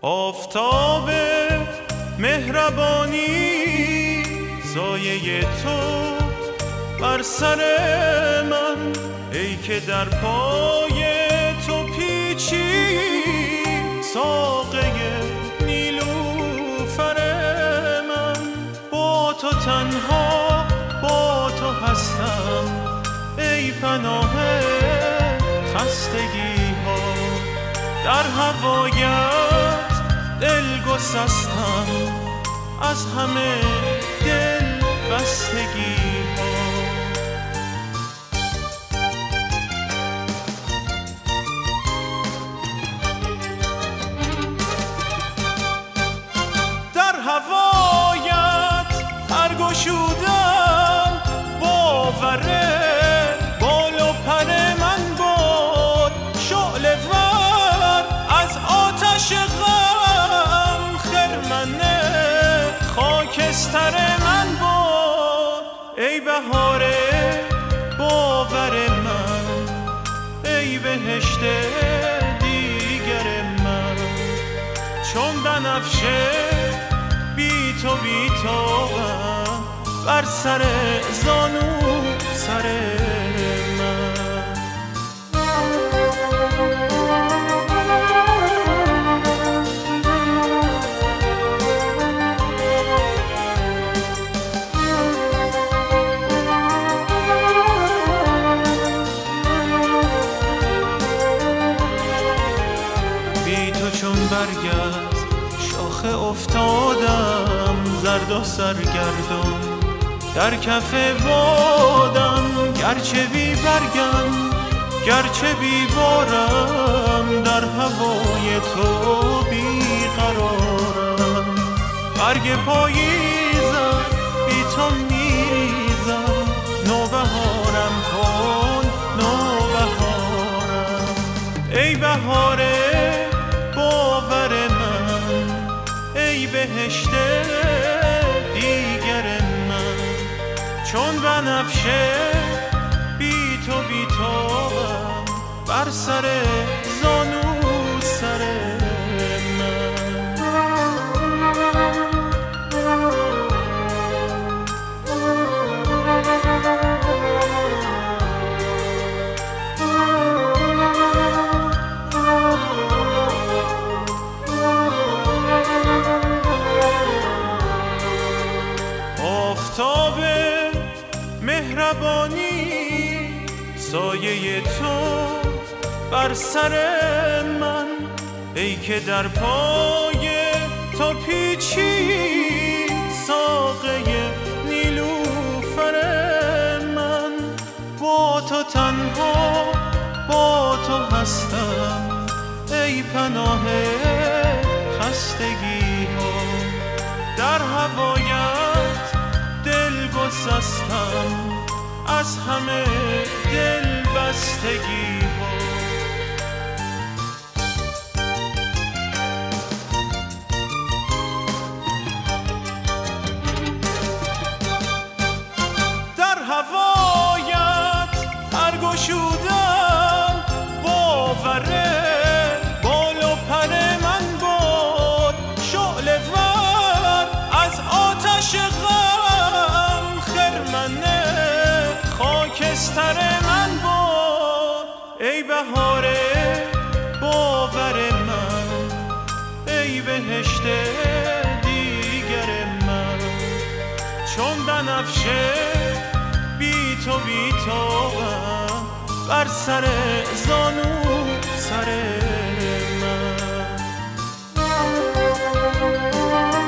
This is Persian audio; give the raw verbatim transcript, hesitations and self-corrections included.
آفتاب مهربانی سایه تو بر سر من، ای که در پای تو پیچی ساقه نیلوفر من. با تو تنها با تو هستم ای پناه خستگی ها، در هوایت دل گسستم از همه دل بستگی ها. در هوایت برگشودم باوره بال و پر من بود، شعله ور از آتش غم خرمنه خاکستر من بود. ای بهار باور من، ای بهشت دیگر من، چون بنفشه بی تو بی تو بر سر زانو سر من. بی تو چون برگز شاخه افتادم، زرد و سرگردان در کف بادم، گرچه بی برگم گرچه بی بارم، در هوای تو بی قرارم. برگ پاییزم بی تو میریزم، نوبهارم کن نوبهارم. ای بهار باور من، ای بهشت دیگر من، چون بنفشه بی تو بی تو بر سر زانو سر من. آفتاب مهربانی سایه تو بر سر من، ای که در پای تو پیچی ساقه نیلوفر من. با تو تنها با تو هستم ای پناه خستگی ها، در هوایت دل گسستم از همه دل بستگی ها. در هوایت برگشودم باوره بال و پر من بود، شعله ور از آتش غم خرمنه خاکستر من بود. ای بهار باور من، ای بهشت دیگر من، چون بنفشه بی تو بی تو بر سر زانو سر من.